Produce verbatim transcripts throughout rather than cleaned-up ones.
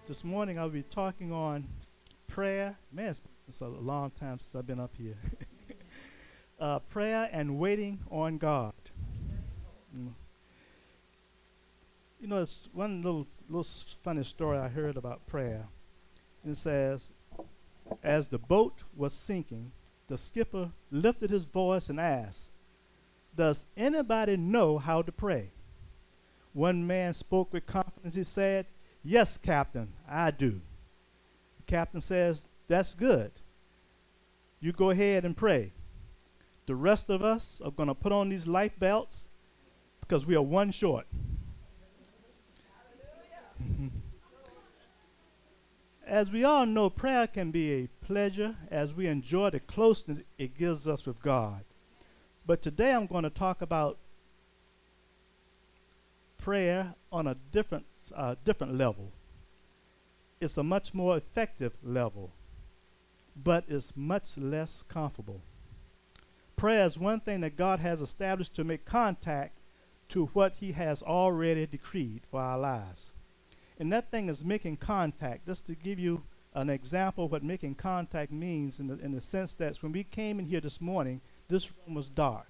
This morning I'll be talking on prayer. Man, it's, it's a long time since I've been up here. uh, prayer and waiting on God. Mm. You know, it's one little little s- funny story I heard about prayer. It says, as the boat was sinking, the skipper lifted his voice and asked, "Does anybody know how to pray?" One man spoke with confidence. He said, "Yes, Captain, I do." The captain says, "That's good. You go ahead and pray. The rest of us are going to put on these life belts because we are one short." As we all know, prayer can be a pleasure as we enjoy the closeness it gives us with God. But today I'm going to talk about prayer on a different, uh, different level. It's a much more effective level, but it's much less comfortable. Prayer is one thing that God has established to make contact to what He has already decreed for our lives. And that thing is making contact. Just to give you an example of what making contact means, in the, in the sense that when we came in here this morning, this room was dark.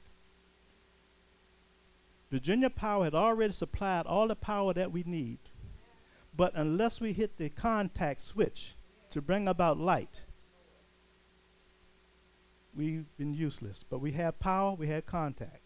Virginia Power had already supplied all the power that we need. But unless we hit the contact switch to bring about light, we've been useless. But we have power, we have contact.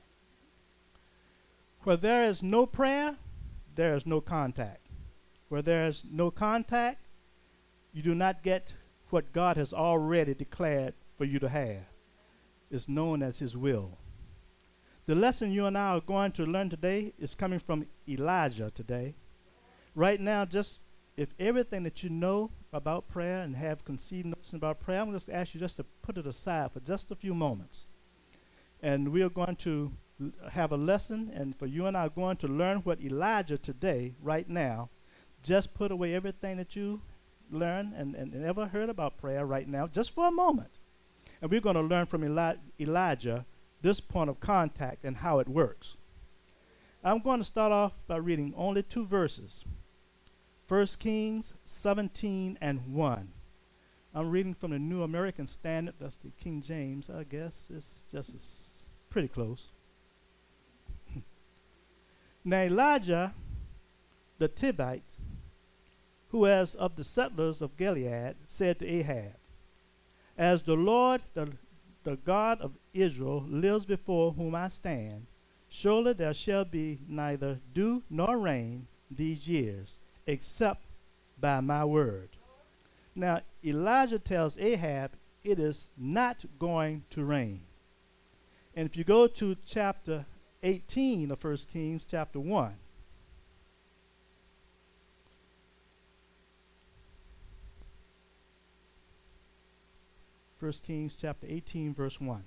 Where there is no prayer, there is no contact. Where there is no contact, you do not get what God has already declared for you to have. It's known as His will. The lesson you and I are going to learn today is coming from Elijah today. Right now, just if everything that you know about prayer and have conceived notions about prayer, I'm going to ask you just to put it aside for just a few moments. And we are going to l- have a lesson, and for you and I are going to learn what Elijah today, right now, just put away everything that you learned and, and, and ever heard about prayer right now, just for a moment. And we're going to learn from Eli- Elijah this point of contact and how it works. I'm going to start off by reading only two verses. First Kings seventeen and one. I'm reading from the New American Standard. That's the King James, I guess. It's just it's pretty close. Now Elijah the Tibite, who was of the settlers of Gilead, said to Ahab, "As the Lord, the, the God of Israel, lives before whom I stand, surely there shall be neither dew nor rain these years, except by my word." Now Elijah tells Ahab it is not going to rain. And if you go to chapter eighteen of First Kings, chapter one, First Kings chapter eighteen, verse one.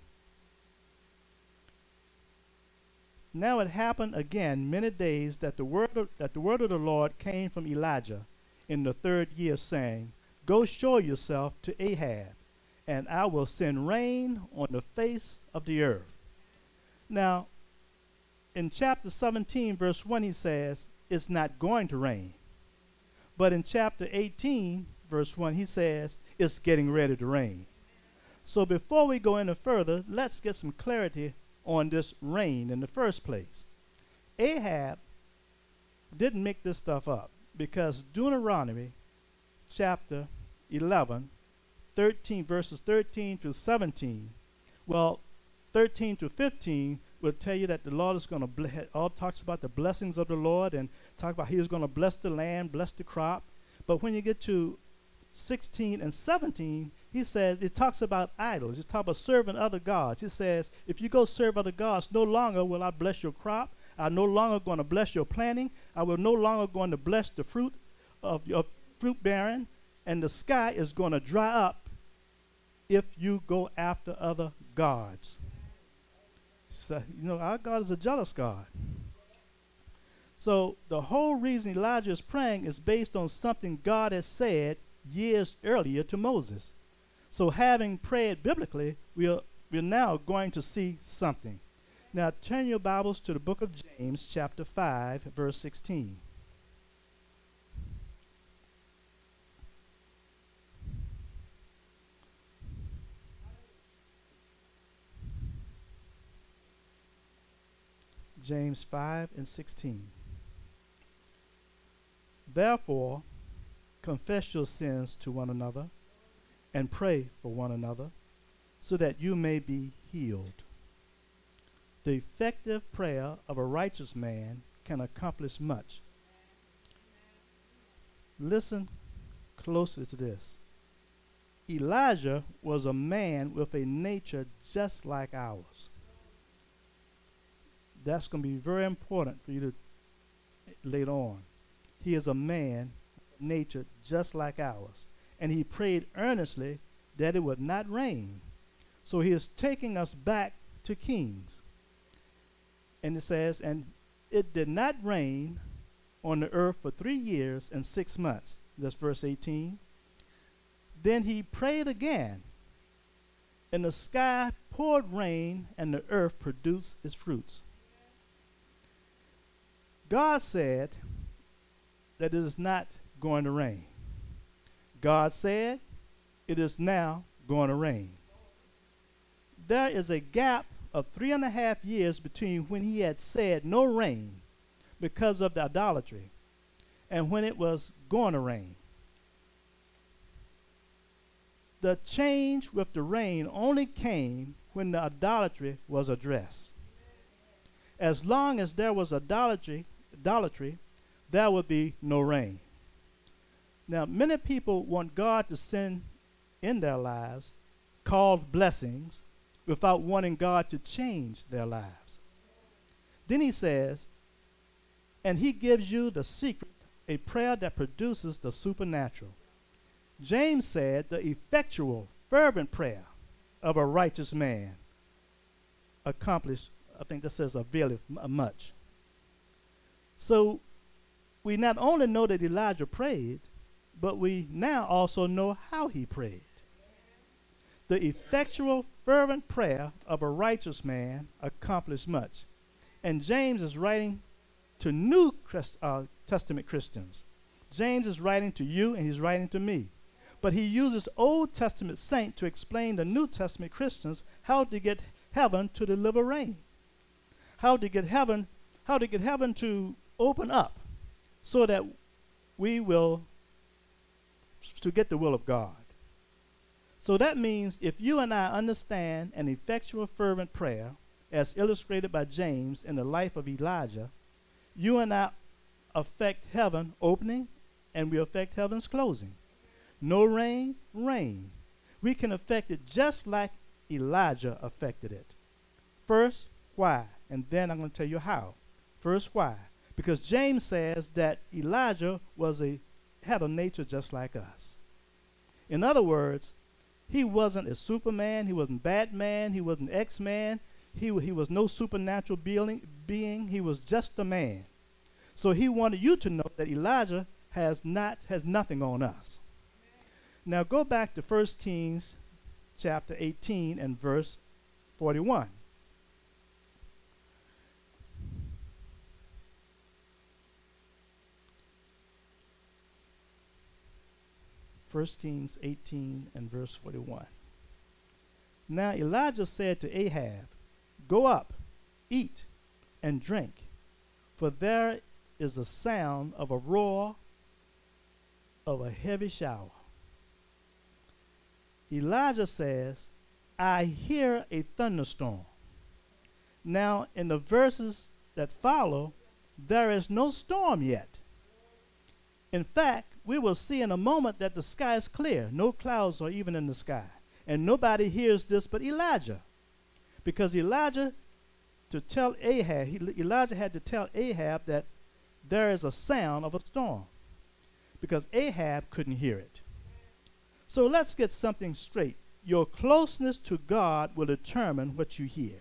Now it happened again many days that the word of, that the word of the Lord came from Elijah in the third year, saying, "Go show yourself to Ahab, and I will send rain on the face of the earth." Now, in chapter seventeen, verse one, he says, it's not going to rain. But in chapter eighteen, verse one, he says, it's getting ready to rain. So before we go any further, let's get some clarity on this rain in the first place. Ahab didn't make this stuff up, because Deuteronomy chapter eleven, thirteen, verses thirteen through seventeen, well, thirteen through fifteen will tell you that the Lord is going to, ble- all talks about the blessings of the Lord and talk about He is going to bless the land, bless the crop. But when you get to sixteen and seventeen, he says, it talks about idols. It talks about serving other gods. He says, if you go serve other gods, no longer will I bless your crop. I'm no longer going to bless your planting. I will no longer going to bless the fruit of your fruit bearing. And the sky is going to dry up if you go after other gods. So, you know, our God is a jealous God. So the whole reason Elijah is praying is based on something God has said years earlier to Moses. So having prayed biblically, we are, we're now going to see something. Now turn your Bibles to the book of James, chapter five, verse sixteen. James five and sixteen. Therefore, confess your sins to one another and pray for one another so that you may be healed. The effective prayer of a righteous man can accomplish much. Listen closely to this. Elijah was a man with a nature just like ours. That's going to be very important for you to later on. He is a man, nature just like ours. And he prayed earnestly that it would not rain. So he is taking us back to Kings. And it says, and it did not rain on the earth for three years and six months. That's verse eighteen. Then he prayed again, and the sky poured rain, and the earth produced its fruits. God said that it is not going to rain. God said it is now going to rain. There is a gap of three and a half years between when he had said no rain because of the idolatry and when it was going to rain. The change with the rain only came when the idolatry was addressed. As long as there was idolatry, idolatry, there would be no rain. Now, many people want God to send in their lives called blessings without wanting God to change their lives. Then he says, and he gives you the secret, a prayer that produces the supernatural. James said the effectual, fervent prayer of a righteous man accomplished, I think that says availeth much. So we not only know that Elijah prayed, but we now also know how he prayed. The effectual, fervent prayer of a righteous man accomplished much. And James is writing to New Christ, uh, Testament Christians. James is writing to you and he's writing to me. But he uses Old Testament saint to explain to New Testament Christians how to get heaven to deliver rain. How to get heaven, how to get heaven to open up so that we will to get the will of God. So that means if you and I understand an effectual, fervent prayer, as illustrated by James in the life of Elijah, you and I affect heaven opening, and we affect heaven's closing. No rain, rain. We can affect it just like Elijah affected it. First, why? And then I'm going to tell you how. First, why? Because James says that Elijah was a had a nature just like us. In other words, he wasn't a Superman, he wasn't Batman, he wasn't X-Man, he, he was no supernatural being, being, he was just a man. So he wanted you to know that Elijah has not has nothing on us. Now go back to First Kings chapter eighteen and verse forty-one. First Kings eighteen and verse forty-one. Now Elijah said to Ahab, go up, eat, and drink, for there is a sound of a roar of a heavy shower. Elijah says, I hear a thunderstorm. Now in the verses that follow, there is no storm yet. In fact, we will see in a moment that the sky is clear. No clouds are even in the sky. And nobody hears this but Elijah. Because Elijah, to tell Ahab, he, Elijah had to tell Ahab that there is a sound of a storm. Because Ahab couldn't hear it. So let's get something straight. Your closeness to God will determine what you hear.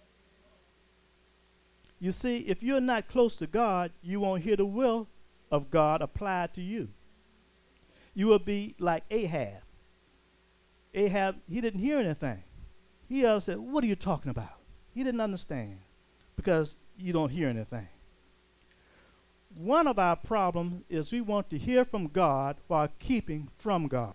You see, if you're not close to God, you won't hear the will of God applied to you. You will be like Ahab. Ahab, he didn't hear anything. He uh, said, what are you talking about? He didn't understand because you don't hear anything. One of our problems is we want to hear from God while keeping from God.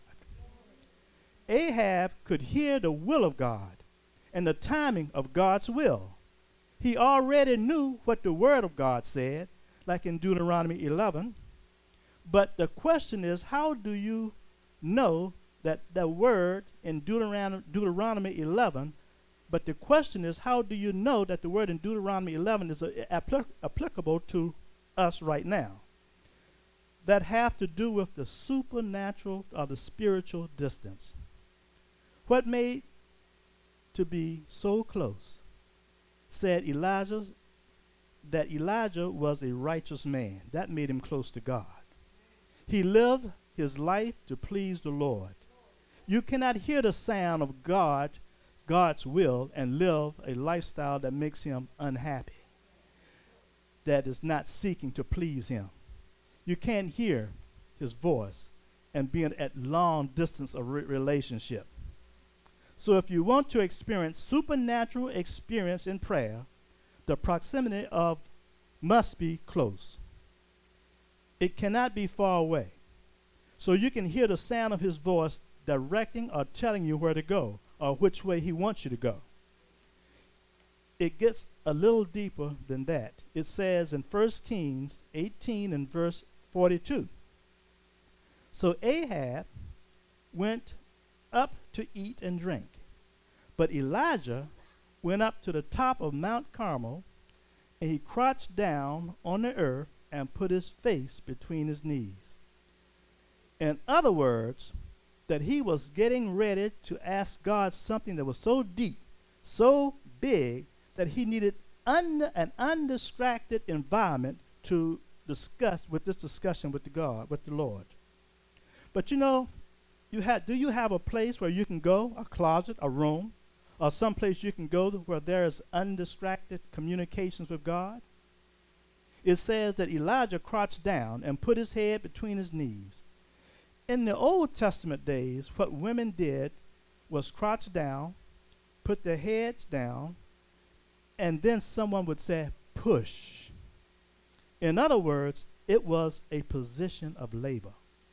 Ahab could hear the will of God and the timing of God's will. He already knew what the Word of God said, like in Deuteronomy eleven. But the question is, how do you know that the word in Deuteronomy, Deuteronomy eleven, but the question is, how do you know that the word in Deuteronomy eleven is uh, applic- applicable to us right now? That have to do with the supernatural or the spiritual distance. What made to be so close? Said Elijah that Elijah was a righteous man. That made him close to God. He lived his life to please the Lord. You cannot hear the sound of God, God's will, and live a lifestyle that makes him unhappy, that is not seeking to please him. You can't hear his voice and be in, at long distance of re- relationship. So if you want to experience supernatural experience in prayer, the proximity of must be close. It cannot be far away. So you can hear the sound of his voice directing or telling you where to go or which way he wants you to go. It gets a little deeper than that. It says in First Kings eighteen and verse forty-two. So Ahab went up to eat and drink, but Elijah went up to the top of Mount Carmel, and he crouched down on the earth and put his face between his knees. In other words, that he was getting ready to ask God something that was so deep, so big, that he needed un- an undistracted environment to discuss with this discussion with the God, with the Lord. But you know, you have, do you have a place where you can go, a closet, a room, or some place you can go where there is undistracted communications with God? It says that Elijah crouched down and put his head between his knees. In the Old Testament days, what women did was crouch down, put their heads down, and then someone would say, push. In other words, it was a position of labor.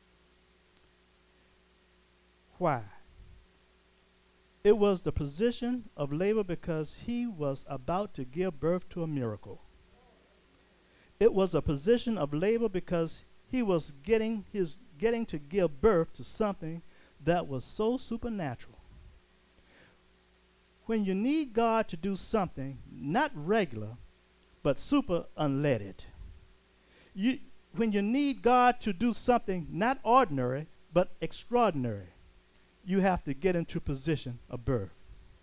Why? It was the position of labor because he was about to give birth to a miracle. It was a position of labor because he was getting his getting to give birth to something that was so supernatural. When you need God to do something, not regular, but super unleaded. You, when you need God to do something not ordinary, but extraordinary, you have to get into position of birth.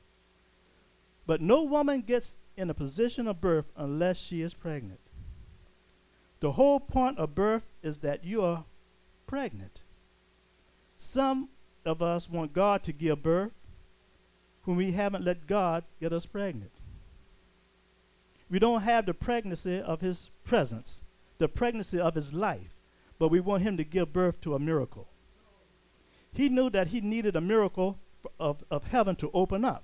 But no woman gets in a position of birth unless she is pregnant. The whole point of birth is that you are pregnant. Some of us want God to give birth when we haven't let God get us pregnant. We don't have the pregnancy of his presence, the pregnancy of his life, but we want him to give birth to a miracle. He knew that he needed a miracle of, of heaven to open up.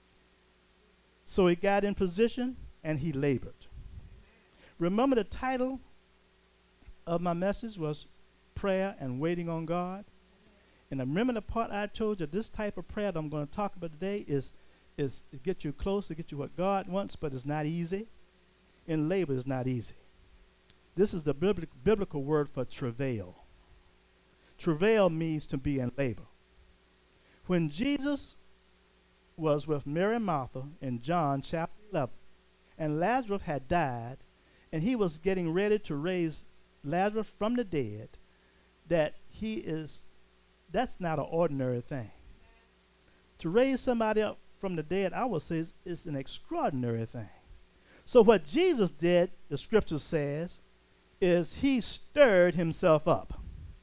So he got in position and he labored. Remember, the title of my message was Prayer and Waiting on God. And I remember the part I told you, this type of prayer that I'm going to talk about today is, is to get you close, to get you what God wants, but it's not easy. And labor is not easy. This is the biblic, biblical word for travail. Travail means to be in labor. When Jesus was with Mary and Martha in John chapter eleven, and Lazarus had died, and he was getting ready to raise Lazarus from the dead, that he is, that's not an ordinary thing. To raise somebody up from the dead, I would say, is, is an extraordinary thing. So what Jesus did, the scripture says, is he stirred himself up.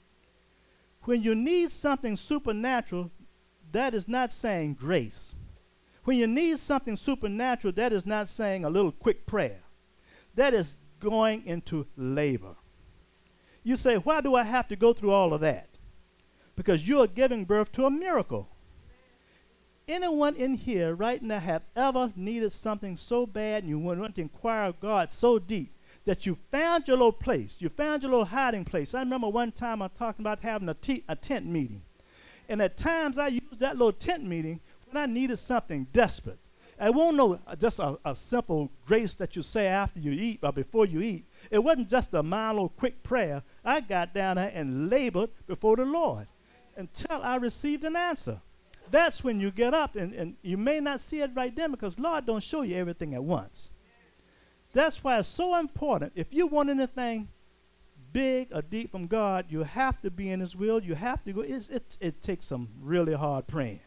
When you need something supernatural, that is not saying grace. When you need something supernatural, that is not saying a little quick prayer. That is going into labor. You say, why do I have to go through all of that? Because you are giving birth to a miracle. Anyone in here right now have ever needed something so bad and you want to inquire of God so deep that you found your little place, you found your little hiding place? I remember one time I talked about having a, t- a tent meeting. And at times I used that little tent meeting when I needed something desperate. It won't know uh, just a, a simple grace that you say after you eat or before you eat. It wasn't just a mild quick prayer. I got down there and labored before the Lord until I received an answer. That's when you get up, and, and you may not see it right then because Lord don't show you everything at once. That's why it's so important. If you want anything big or deep from God, you have to be in his will. You have to go. It's, it, it takes some really hard praying.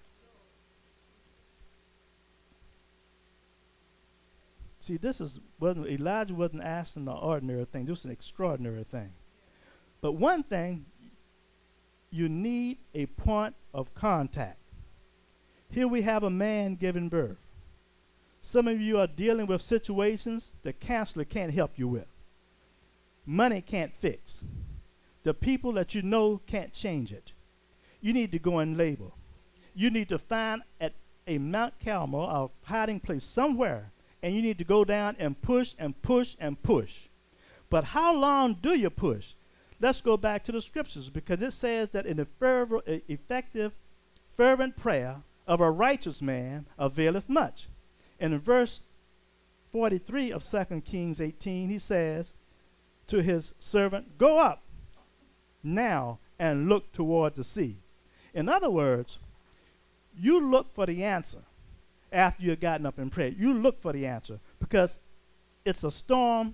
See, this is, wasn't, Elijah wasn't asking an ordinary thing. This was an extraordinary thing. But one thing, you need a point of contact. Here we have a man giving birth. Some of you are dealing with situations the counselor can't help you with. Money can't fix. The people that you know can't change it. You need to go and labor. You need to find at a Mount Carmel, a hiding place somewhere, and you need to go down and push and push and push. But how long do you push? Let's go back to the scriptures, because it says that in the fervor, uh, effective, fervent prayer of a righteous man availeth much. And in verse forty-three of Second Kings eighteen, he says to his servant, go up now and look toward the sea. In other words, you look for the answer after you've gotten up and prayed. You look for the answer because it's a storm.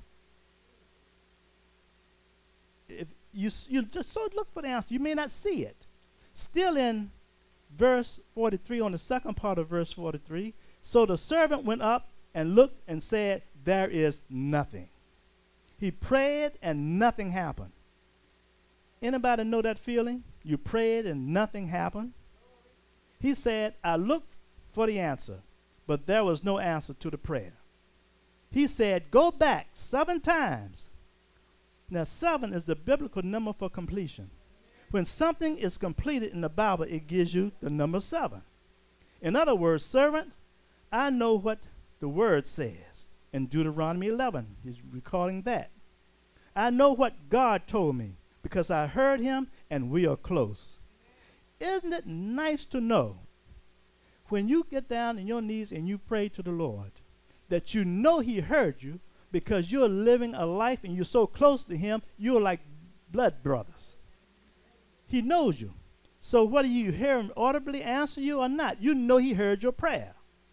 If you, you just so look for the answer. You may not see it. Still in verse forty-three, on the second part of verse forty-three, so the servant went up and looked and said, there is nothing. He prayed and nothing happened. Anybody know that feeling? You prayed and nothing happened. He said, I looked for the answer, but there was no answer to the prayer. He said, go back seven times. Now, seven is the biblical number for completion. When something is completed in the Bible, it gives you the number seven. In other words, servant, I know what the word says in Deuteronomy eleven. He's recalling that. I know what God told me because I heard him and we are close. Isn't it nice to know when you get down on your knees and you pray to the Lord that you know he heard you because you're living a life and you're so close to him, you're like blood brothers. He knows you. So whether you hear him audibly answer you or not, you know he heard your prayer.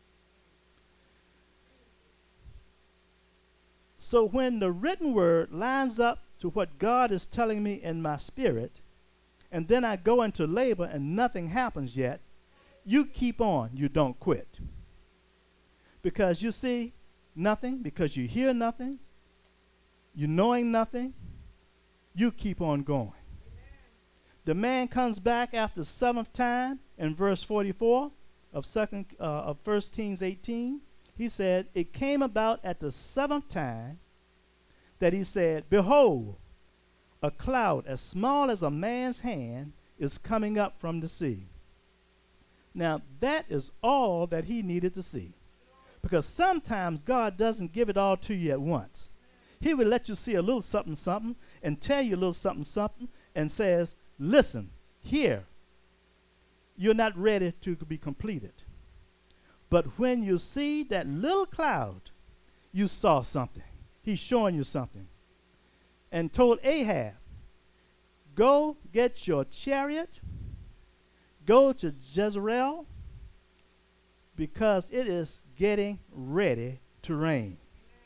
So when the written word lines up to what God is telling me in my spirit, and then I go into labor and nothing happens yet, you keep on, you don't quit. Because you see nothing, because you hear nothing, you knowing nothing, you keep on going. The man comes back after the seventh time in verse forty-four of second uh, of First Kings eighteen. He said, it came about at the seventh time that he said, behold, a cloud as small as a man's hand is coming up from the sea. Now, that is all that he needed to see. Because sometimes God doesn't give it all to you at once. He will let you see a little something, something, and tell you a little something, something, and says, listen, here, you're not ready to be completed. But when you see that little cloud, you saw something. He's showing you something. And told Ahab, go get your chariot, go to Jezreel, because it is getting ready to rain.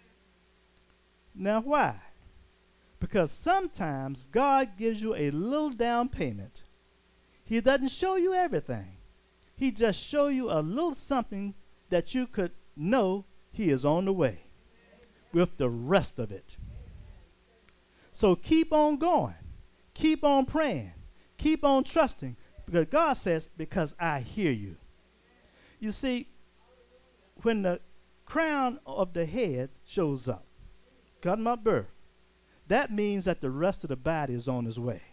Now why? Because sometimes God gives you a little down payment. He doesn't show you everything. He just show you a little something that you could know he is on the way with the rest of it. So keep on going. Keep on praying. Keep on trusting. Because God says, because I hear you. You see, when the crown of the head shows up, got my birth, that means that the rest of the body is on its way.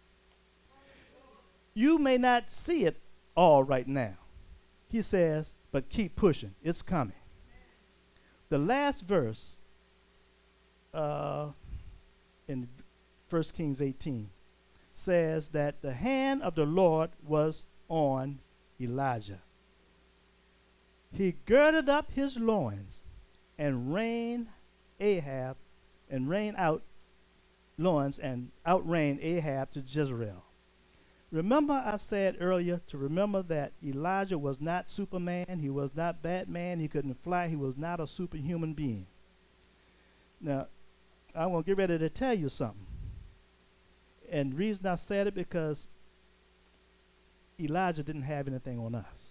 You may not see it all right now. He says, but keep pushing. It's coming. The last verse uh, in First Kings eighteen says that the hand of the Lord was on Elijah. He girded up his loins and ran Ahab and ran out loins and outran Ahab to Jezreel. Remember I said earlier to remember that Elijah was not Superman. He was not Batman. He couldn't fly. He was not a superhuman being. Now, I want to get ready to tell you something. And the reason I said it because Elijah didn't have anything on us.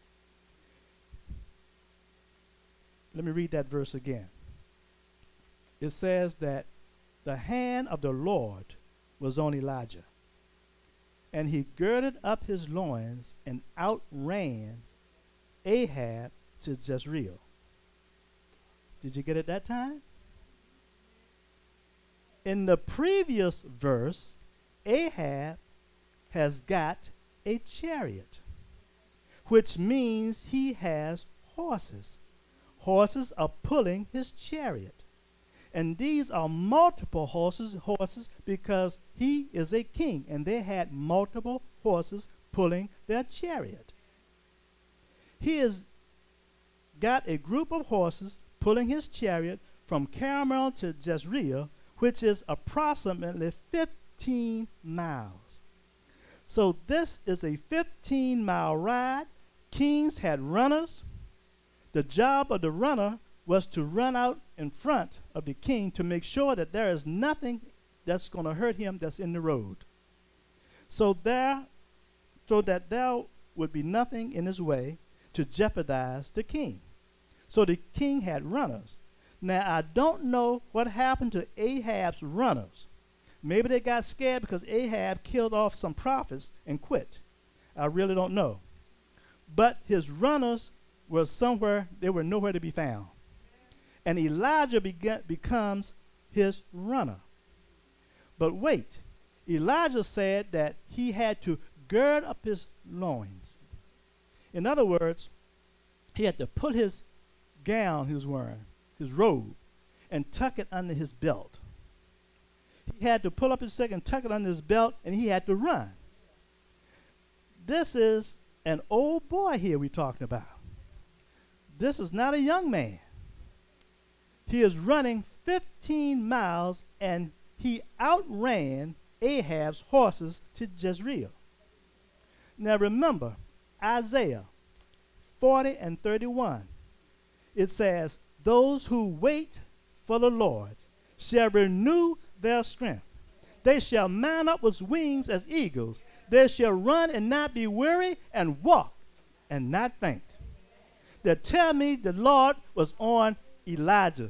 Let me read that verse again. It says that the hand of the Lord was on Elijah, and he girded up his loins and outran Ahab to Jezreel. Did you get it that time? In the previous verse, Ahab has got a chariot, which means he has horses. Horses are pulling his chariot. And these are multiple horses, horses because he is a king, and they had multiple horses pulling their chariot. He has got a group of horses pulling his chariot from Carmel to Jezreel, which is approximately fifteen miles. So this is a fifteen mile ride. Kings had runners. The job of the runner was to run out in front of the king to make sure that there is nothing that's going to hurt him that's in the road. So there, so that there would be nothing in his way to jeopardize the king. So the king had runners. Now, I don't know what happened to Ahab's runners. Maybe they got scared because Ahab killed off some prophets and quit. I really don't know. But his runners were somewhere, they were nowhere to be found. And Elijah began, becomes his runner. But wait, Elijah said that he had to gird up his loins. In other words, he had to put his gown he was wearing, his robe, and tuck it under his belt. He had to pull up his stick and tuck it under his belt, and he had to run. This is an old boy here we're talking about. This is not a young man. He is running fifteen miles, and he outran Ahab's horses to Jezreel. Now remember, Isaiah forty and thirty-one. It says, those who wait for the Lord shall renew their strength. They shall mount up with wings as eagles. They shall run and not be weary, and walk and not faint. They tell me the Lord was on Elijah.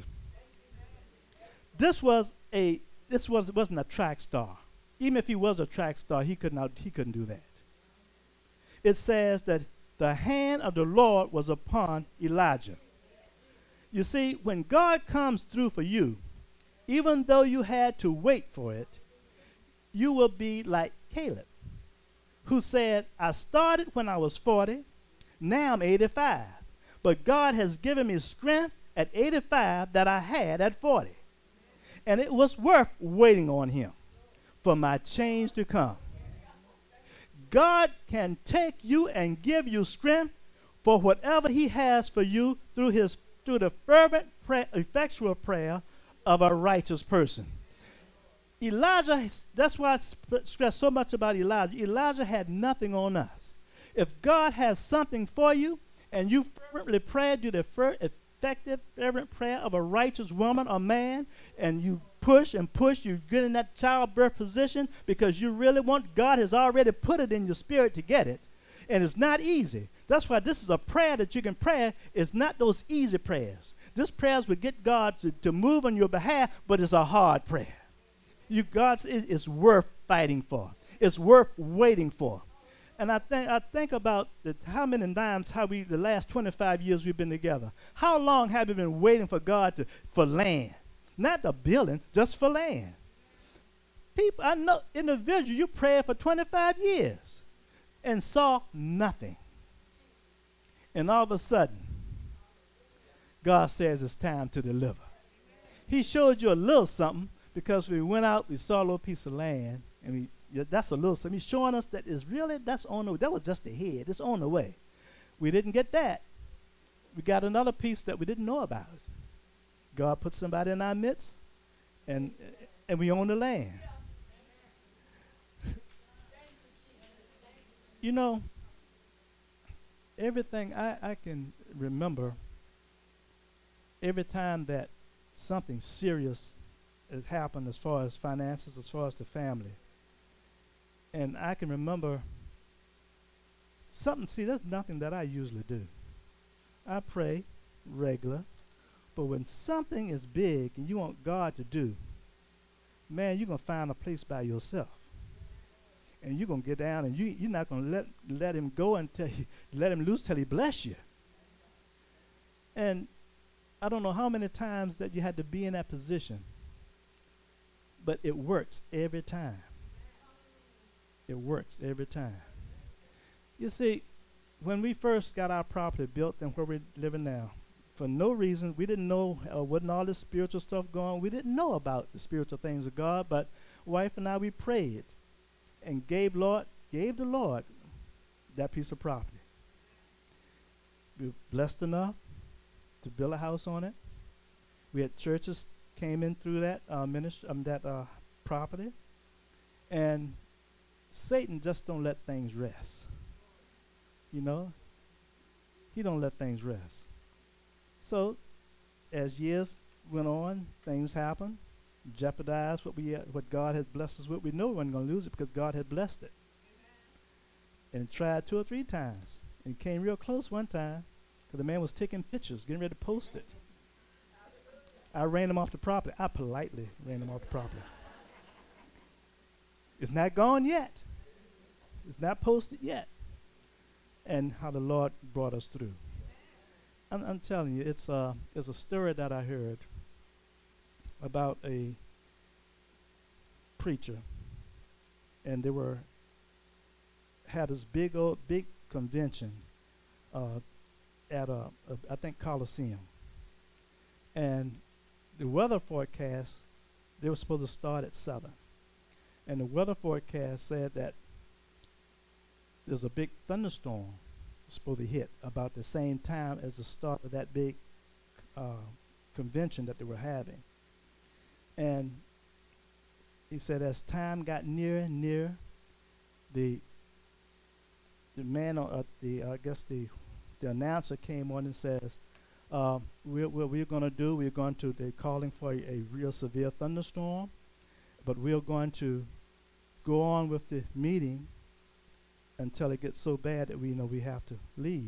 This was a this was wasn't a track star. Even if he was a track star, he could not he couldn't do that. It says that the hand of the Lord was upon Elijah. You see, when God comes through for you, even though you had to wait for it, you will be like Caleb, who said, I started when I was forty, now I'm eighty-five. But God has given me strength at eighty-five that I had at forty. And it was worth waiting on him for my change to come. God can take you and give you strength for whatever he has for you through his through the fervent, prayer, effectual prayer of a righteous person. Elijah, that's why I sp- stress so much about Elijah. Elijah had nothing on us. If God has something for you, and you fervently pray, do the fer- effective, fervent prayer of a righteous woman or man, and you push and push, you get in that childbirth position because you really want, God has already put it in your spirit to get it. And it's not easy. That's why this is a prayer that you can pray. It's not those easy prayers. This prayers will get God to, to move on your behalf, but it's a hard prayer. You, God's, it, it's worth fighting for. It's worth waiting for. And I think I think about the, how many times how we the last twenty-five years we've been together. How long have we been waiting for God to for land, not the building, just for land? People, I know individuals you prayed for twenty-five years and saw nothing, and all of a sudden, God says it's time to deliver. He showed you a little something because we went out, we saw a little piece of land, and we. Yeah, that's a little something. He's showing us that is really, that's on the way. That was just the head. It's on the way. We didn't get that. we got another piece that we didn't know about. God put somebody in our midst, and and we own the land. You know, everything I, I can remember, every time that something serious has happened as far as finances, as far as the family, and I can remember something, see, that's nothing that I usually do. I pray regular, but when something is big and you want God to do, man, you're going to find a place by yourself. And you're going to get down, and you, you're not going to let let him go until he, let him loose till he bless you. And I don't know how many times that you had to be in that position, but it works every time. It works every time. You see, when we first got our property built and where we're living now, for no reason, we didn't know, uh, wasn't all this spiritual stuff going on. We didn't know about the spiritual things of God, but wife and I, we prayed and gave Lord, gave the Lord that piece of property. We were blessed enough to build a house on it. We had churches came in through that uh, ministry, um, that uh, property, and Satan just don't let things rest. You know, he don't let things rest. So, as years went on, things happened, jeopardized what we, uh, what God had blessed us with. We know we weren't going to lose it because God had blessed it. Amen. And tried two or three times, and came real close one time, because the man was taking pictures, getting ready to post it. I ran him off the property. I politely ran him off the property. It's not gone yet. It's not posted yet. And how the Lord brought us through. I'm, I'm telling you, it's uh, it's a story that I heard about a preacher, and they were had this big old big convention uh, at a, a I think Coliseum, and the weather forecast, they were supposed to start at seven, and the weather forecast said that there's a big thunderstorm supposed to hit about the same time as the start of that big uh, convention that they were having. And he said as time got nearer and nearer, the the man, on, uh, the uh, I guess the the announcer came on and says, uh, we're, what we're going to do, we're going to, they're calling for a, a real severe thunderstorm, but we're going to go on with the meeting until it gets so bad that we know we have to leave.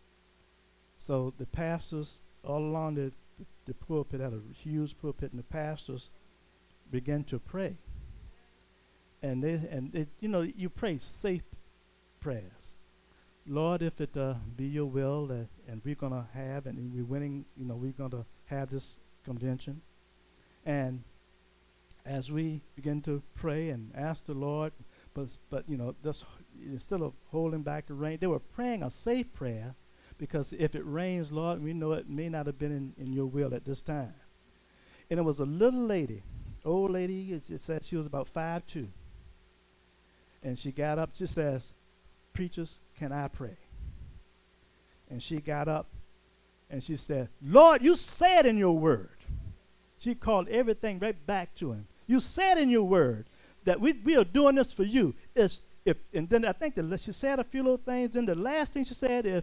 So the pastors all along the, the, the pulpit had a huge pulpit, and the pastors began to pray. And they and it, you know, you pray safe prayers. Lord, if it uh, be your will that, and we're gonna have, and we're winning, you know, we're gonna have this convention. And as we begin to pray and ask the Lord, but but you know, just instead of holding back the rain, they were praying a safe prayer, because if it rains, Lord, we know it may not have been in, in your will at this time. And it was a little lady, old lady, it, it said she was about five two. And she got up, she says, preachers, can I pray? And she got up and she said, Lord, you said in your word. She called everything right back to him. You said in your word that we, we are doing this for you. It's, if, and then I think that she said a few little things. Then the last thing she said is,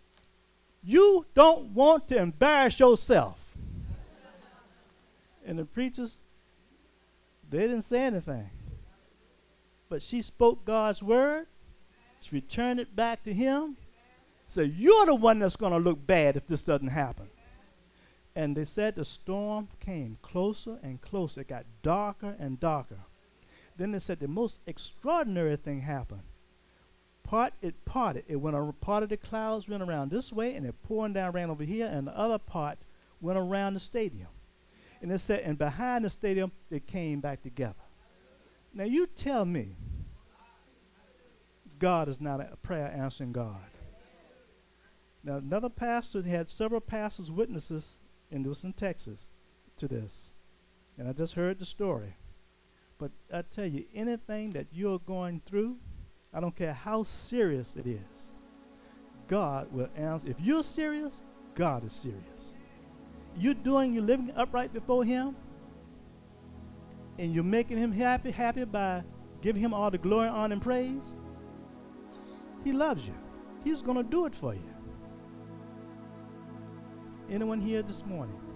you don't want to embarrass yourself. And the preachers, they didn't say anything. But she spoke God's word. She returned it back to him. Said, you're the one that's going to look bad if this doesn't happen. And they said the storm came closer and closer. It got darker and darker. Then they said the most extraordinary thing happened. Part it parted. It went around, part of the clouds went around this way, and it pouring down, ran over here, and the other part went around the stadium. And it said, and behind the stadium, they came back together. Now you tell me, God is not a prayer answering God. Now another pastor, he had several pastors witnesses, and it was in Texas, to this. And I just heard the story. But I tell you, anything that you're going through, I don't care how serious it is, God will answer. If you're serious, God is serious. You're doing, you're living upright before him, and you're making him happy, happy by giving him all the glory, honor, and praise. He loves you. He's going to do it for you. Anyone here this morning?